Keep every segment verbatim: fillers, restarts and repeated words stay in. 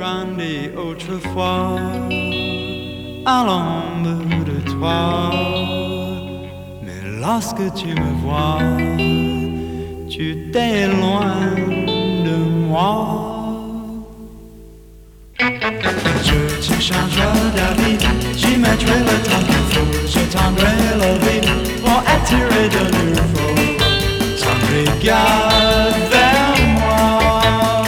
grandi autrefois à l'ombre de toi. Mais lorsque tu me vois, tu t'éloignes de moi. Je te changerai d'avis, j'y mettrai le temps qu'il faut. Je tendrai la vie pour attirer de nouveau ton regard vers moi.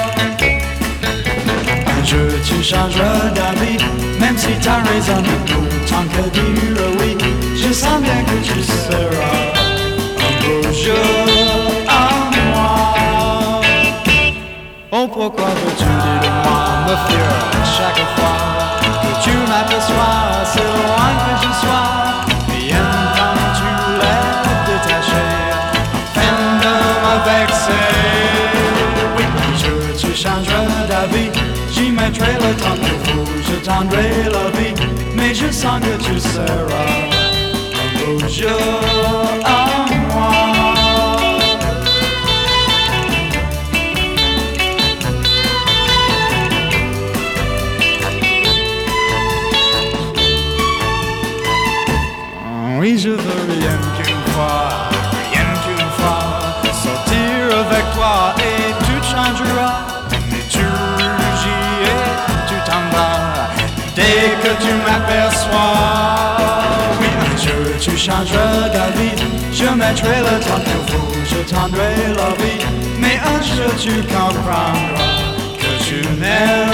Je te changerai d'avis, même si t'as raison de tout. Tant que dire oui, je sens bien que tu seras un beau jour à moi. Oh, pourquoi veux-tu dire de moi me fuir chaque fois que tu m'aperçois, c'est loin que je sois. Bien quand tu l'es détaché, afin de me vexer. Oui, je te changerai d'avis, j'y mettrai le temps qu'il faut. Je tendrai la vie, mais je sens que tu seras un beau jour à moi. Oui, je veux rien qu'une fois, rien qu'une fois, sortir avec toi et tu changeras. Mais tu rugis et tu t'en vas dès que tu m'aperçois. Oui, un jour tu changeras d'avis, je mettrai le temps qu'il faut, je tendrai la vie. Mais un jour tu comprendras que je n'aime